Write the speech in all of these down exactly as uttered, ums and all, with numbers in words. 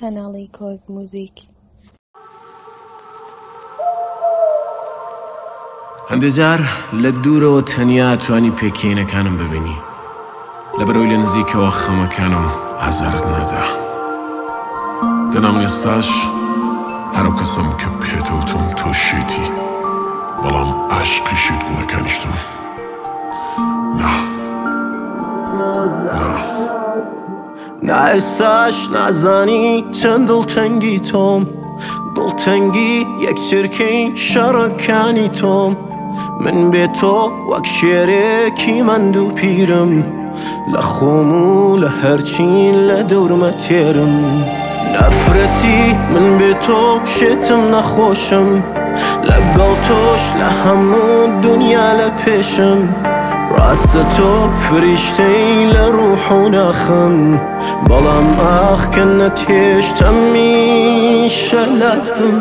کەناڵی کۆرد موزیک. هەندێک جار لە دوورەوە تەنیا توانی پێکەینەکانم ببینی، لەبەرەوەی لە نزیکەوە خەمەکانم ئازارت نادا. دەناڵم ئێستاش هەرو کەسم کە پێتەوتم تۆ شێتی، بەڵام عاشقی شێت گوڵەکانیشتم. نا نا نا ئێستاش نازانی چەند دڵتەنگی تۆم، دڵتەنگی یەک چرکەی شەڕەکانی تۆم. من بێ تۆ وەک شێرێکی مەند و پیرم، لە خۆم و لە هەرچین لە دەورمە تێرم. نەفرەتی من بێ تۆ شێتم نەخۆشم، لەگەڵ تۆش لە هەموو دنیا لە پێشم. ڕاستە تۆ فریشتەی لە ڕوح و ناخم، بەڵام ئاخ کە نەتێشتەم میشە لات بم.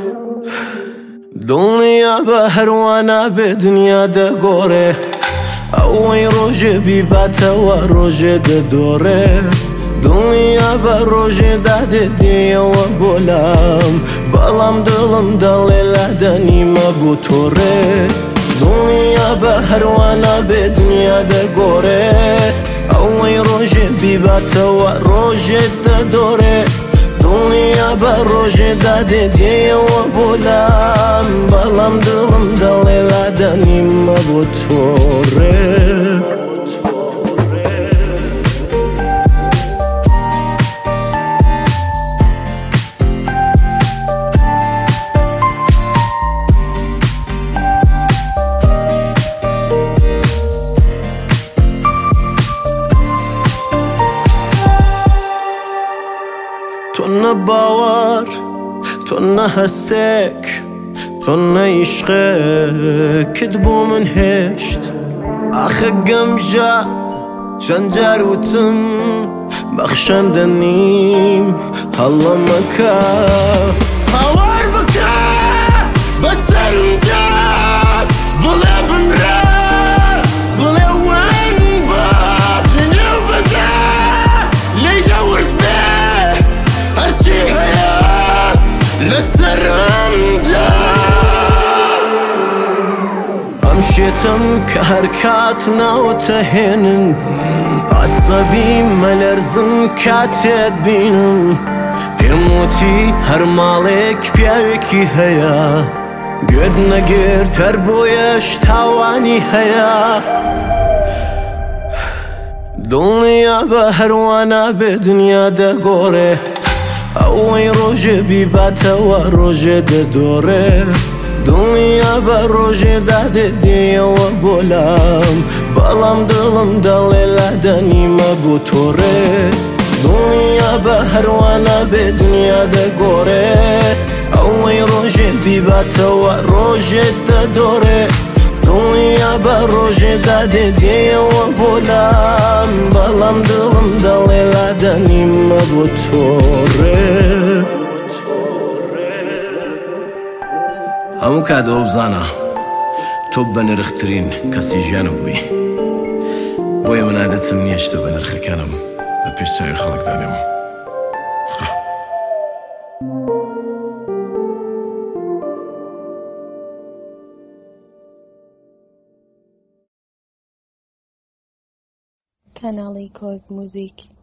دڵنیا بە هەروانە بێ دنیا دەگۆڕێ، ئەوەی ڕۆژێ بیباتەوە ڕۆژێ دەدۆڕێ. دڵنیا بە ڕۆژێ دادێدێەوە بۆلام، بەڵام دڵم دەڵێ لادەنیمە بۆ تۆڕێ. دڵنیا بە هەروانە بێ دنیا دەگۆڕێ، ئەوەی ڕۆژێ بیباتەوە ڕۆژێ دەدۆڕێ. دڵنیا بە ڕۆژێ دادێدێەوە بۆلام، بەڵام دڵم دەڵێ لادەنیمە بۆ تۆڕێ. تۆ نە باوەڕ، تۆ نە هەستێک، تۆ نە عیشقێکت بۆ من هێشت. ئاخە گەمژە چەند جار وتم بەخشەندە نیم، هەڵە مەکە هاوار بکە بەسەرمدا، بڵێ بمرە بڵێ وەن بە جنێو بەزە لێی دەورد بێ هەرچی هەیە لەسەرمدا. ئەم شێتم کە هەر کات ناوەتە هێنن، عەسەبی مەلەرزم کاتێت بینم. پێم وتی هەر ماڵێک پیاوێکی هەیە، گوێت نەگرت هەر بۆیەش تاوانی هەیە. دڵنیا بە هەروانە بێ دنیا دەگۆڕێ، ئەوەی ڕۆژێ بیباتەوە ڕۆژێ دەدۆڕێ. دڵنیا بە ڕۆژێ دادێدێەوە بۆلام، بەڵام دڵم دەڵێ لادەنیمە بۆ تۆڕێ. دڵنیا بە هەروانە بێ دنیا دەگۆڕێ، ئەوەی ڕۆژێ بیباتەوە ڕۆژێ دەدۆڕێ. دڵنیا بە ڕۆژێ دادێدێەوە بۆلام، بەڵام دڵم دەڵێ لادەنیمە بۆ تۆڕێ. هەموو کاتەوە بزانە تۆ بە نرخترین کەسی ژیانم بووی، بۆیە من عادەتم نییە شتە بە نرخەکانم لە پێش چاوی خەڵک دانێم. کەناڵی کۆرد موزیک.